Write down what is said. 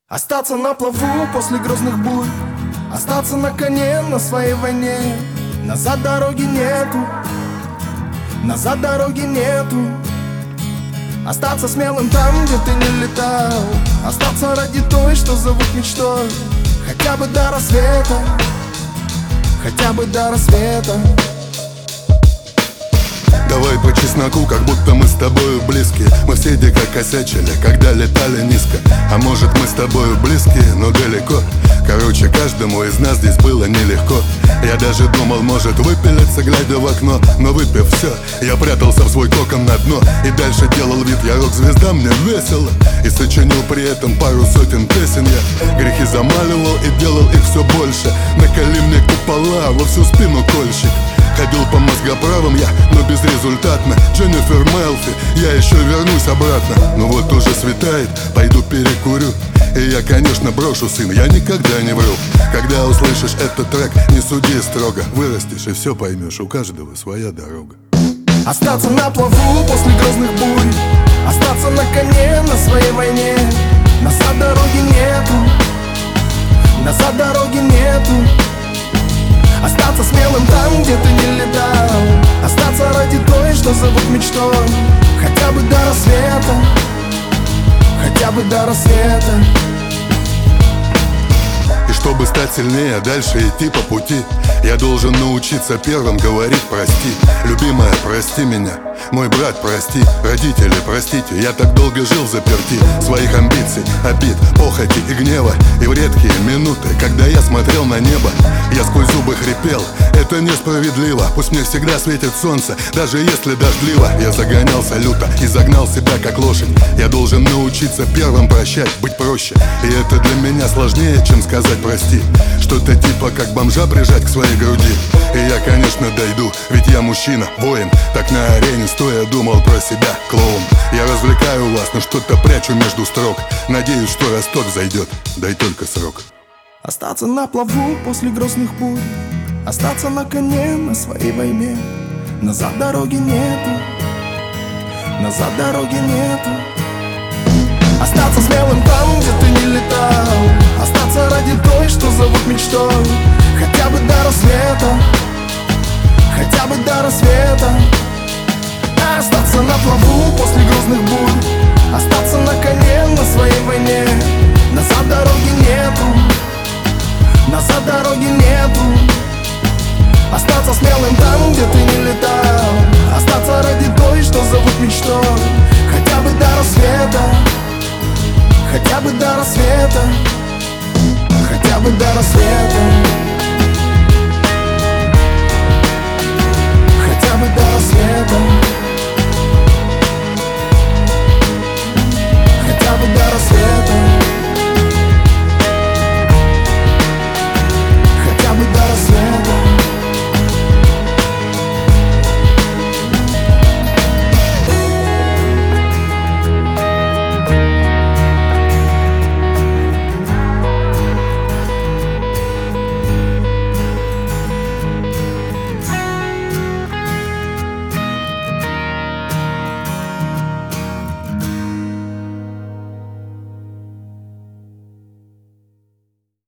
Остаться на плаву после грозных бурь, остаться на коне на своей войне. Назад дороги нету, назад дороги нету. Остаться смелым там, где ты не летал, остаться ради той, что зовут мечтой. Хотя бы до рассвета, хотя бы до рассвета. Давай по чесноку, как будто мы с тобою близкие. Мы все дико косячили, когда летали низко. А может мы с тобою близкие, но далеко. Короче, каждому из нас здесь было нелегко. Я даже думал, может выпилиться, глядя в окно. Но выпив все, я прятался в свой кокон на дно. И дальше делал вид, я рок-звезда, мне весело. И сочинил при этом пару сотен песен. Я грехи замаливал и делал их все больше. Наколи мне купола, во всю спину кольщик. Ходил по мозгоправам я, но безрезультатно. Дженнифер Мелфи, я еще вернусь обратно. Ну вот уже светает, пойду перекурю. И я, конечно, брошу, сын, я никогда не вру. Когда услышишь этот трек, не суди строго. Вырастешь и все поймешь, у каждого своя дорога. Остаться на плаву после грозных бурь, остаться на коне на своей войне. Назад дороги нету, назад дороги нету. Остаться смелым там, где ты не летал, остаться ради той, что зовут мечтой. Хотя бы до рассвета, хотя бы до рассвета. И чтобы стать сильнее, дальше идти по пути, я должен научиться первым говорить прости. Любимая, прости меня. Мой брат, прости. Родители, простите. Я так долго жил взаперти своих амбиций, обид, похоти и гнева. И в редкие минуты, когда я смотрел на небо, я сквозь зубы хрипел: это несправедливо. Пусть мне всегда светит солнце, даже если дождливо. Я загонялся люто и загнал себя как лошадь. Я должен научиться первым прощать, быть проще. И это для меня сложнее, чем сказать прости. Что-то типа как бомжа прижать к своей груди. И я, конечно, дойду, ведь я мужчина, воин. Так на арене стоя думал про себя, клоун. Я развлекаю вас, но что-то прячу между строк. Надеюсь, что росток зайдет, дай только срок. Остаться на плаву после грозных бурь, остаться на коне на своей войне. Назад дороги нету, назад дороги нету. Остаться смелым там, где ты не летал, остаться ради той, что зовут мечтой. Хотя бы до рассвета, хотя бы до рассвета. Остаться на плаву после грозных бурь, остаться на коне на своей войне. Назад дороги нету, назад дороги нету. Остаться смелым там, где ты не летал, остаться ради той, что зовут мечтой. Хотя бы до рассвета, хотя бы до рассвета, хотя бы до рассвета.